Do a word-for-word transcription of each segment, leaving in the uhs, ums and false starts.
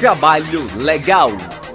Trabalho legal.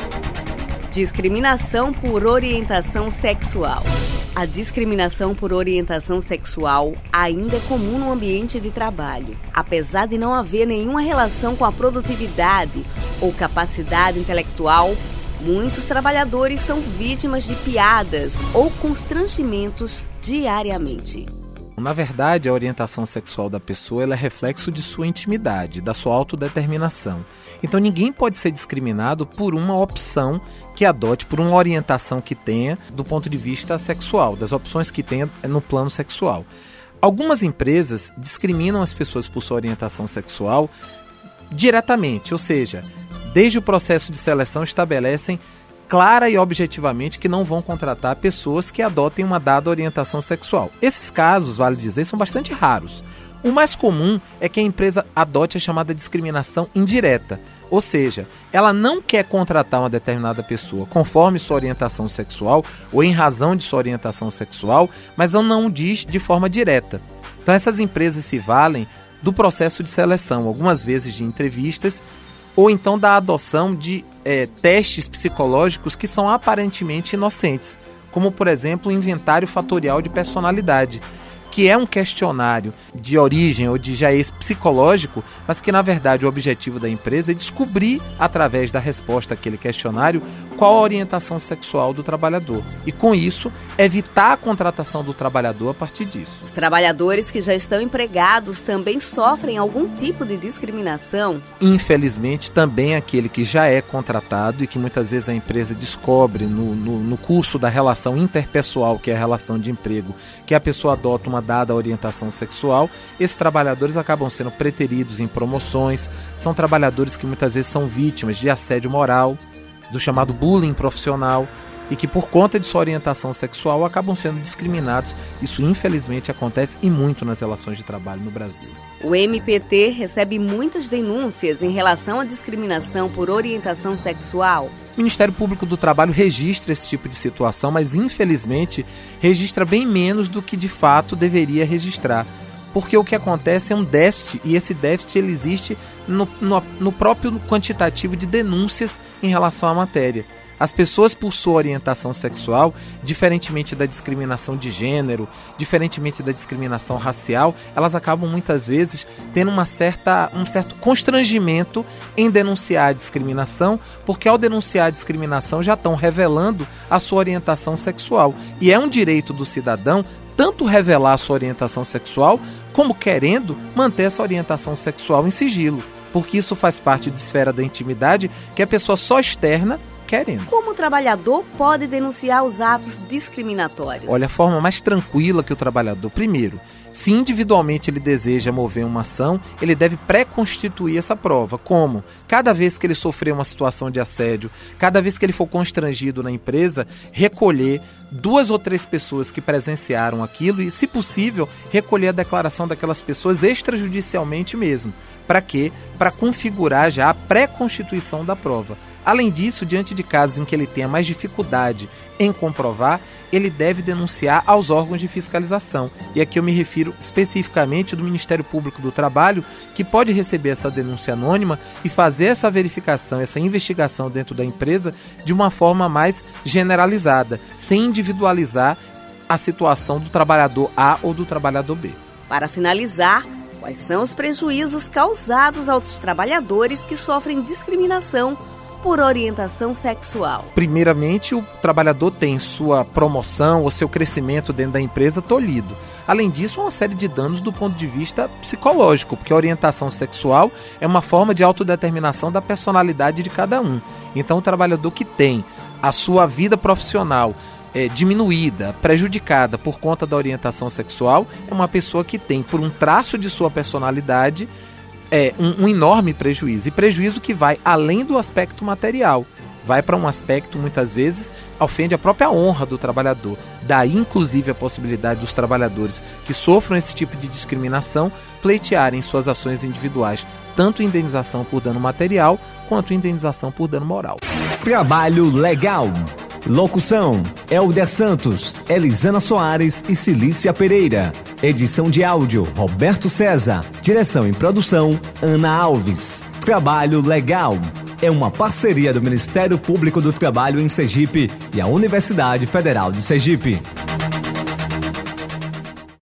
Discriminação por orientação sexual. A discriminação por orientação sexual ainda é comum no ambiente de trabalho. Apesar de não haver nenhuma relação com a produtividade ou capacidade intelectual, muitos trabalhadores são vítimas de piadas ou constrangimentos diariamente. Na verdade, a orientação sexual da pessoa ela é reflexo de sua intimidade, da sua autodeterminação. Então ninguém pode ser discriminado por uma opção que adote, por uma orientação que tenha do ponto de vista sexual, das opções que tenha no plano sexual. Algumas empresas discriminam as pessoas por sua orientação sexual diretamente, ou seja, desde o processo de seleção estabelecem clara e objetivamente que não vão contratar pessoas que adotem uma dada orientação sexual. Esses casos, vale dizer, são bastante raros. O mais comum é que a empresa adote a chamada discriminação indireta, ou seja, ela não quer contratar uma determinada pessoa conforme sua orientação sexual ou em razão de sua orientação sexual, mas ela não diz de forma direta. Então essas empresas se valem do processo de seleção, algumas vezes de entrevistas, ou então da adoção de é, testes psicológicos que são aparentemente inocentes, como, por exemplo, o inventário fatorial de personalidade, que é um questionário de origem ou de jaez psicológico, mas que, na verdade, o objetivo da empresa é descobrir, através da resposta àquele questionário, qual a orientação sexual do trabalhador. E, com isso, evitar a contratação do trabalhador a partir disso. Os trabalhadores que já estão empregados também sofrem algum tipo de discriminação? Infelizmente, também aquele que já é contratado e que muitas vezes a empresa descobre no, no, no curso da relação interpessoal, que é a relação de emprego, que a pessoa adota uma dada orientação sexual, esses trabalhadores acabam sendo preteridos em promoções, são trabalhadores que muitas vezes são vítimas de assédio moral, do chamado bullying profissional, e que por conta de sua orientação sexual acabam sendo discriminados. Isso infelizmente acontece e muito nas relações de trabalho no Brasil. O M P T recebe muitas denúncias em relação à discriminação por orientação sexual. O Ministério Público do Trabalho registra esse tipo de situação, mas infelizmente registra bem menos do que de fato deveria registrar. Porque o que acontece é um déficit, e esse déficit ele existe no, no, no próprio quantitativo de denúncias em relação à matéria. As pessoas, por sua orientação sexual, diferentemente da discriminação de gênero, diferentemente da discriminação racial, elas acabam muitas vezes tendo uma certa, um certo constrangimento em denunciar a discriminação, porque ao denunciar a discriminação já estão revelando a sua orientação sexual. E é um direito do cidadão tanto revelar a sua orientação sexual, como querendo manter essa orientação sexual em sigilo, porque isso faz parte da esfera da intimidade que a pessoa só externa querendo. Como o trabalhador pode denunciar os atos discriminatórios? Olha, a forma mais tranquila que o trabalhador, primeiro, se individualmente ele deseja mover uma ação, ele deve pré-constituir essa prova. Como? Cada vez que ele sofrer uma situação de assédio, cada vez que ele for constrangido na empresa, recolher duas ou três pessoas que presenciaram aquilo e, se possível, recolher a declaração daquelas pessoas extrajudicialmente mesmo. Para quê? Para configurar já a pré-constituição da prova. Além disso, diante de casos em que ele tenha mais dificuldade em comprovar, ele deve denunciar aos órgãos de fiscalização. E aqui eu me refiro especificamente do Ministério Público do Trabalho, que pode receber essa denúncia anônima e fazer essa verificação, essa investigação dentro da empresa de uma forma mais generalizada, sem individualizar a situação do trabalhador A ou do trabalhador B. Para finalizar, quais são os prejuízos causados aos trabalhadores que sofrem discriminação por orientação sexual? Primeiramente, o trabalhador tem sua promoção ou seu crescimento dentro da empresa tolhido. Além disso, uma série de danos do ponto de vista psicológico, porque a orientação sexual é uma forma de autodeterminação da personalidade de cada um. Então, o trabalhador que tem a sua vida profissional é, diminuída, prejudicada por conta da orientação sexual, é uma pessoa que tem, por um traço de sua personalidade, é um, um enorme prejuízo, e prejuízo que vai além do aspecto material, vai para um aspecto, muitas vezes, ofende a própria honra do trabalhador. Daí, inclusive, a possibilidade dos trabalhadores que sofram esse tipo de discriminação pleitearem suas ações individuais, tanto indenização por dano material, quanto indenização por dano moral. Trabalho legal. Locução: Helder Santos, Elisana Soares e Cilícia Pereira. Edição de áudio: Roberto César. Direção e produção: Ana Alves. Trabalho legal. é uma parceria do Ministério Público do Trabalho em Sergipe e a Universidade Federal de Sergipe.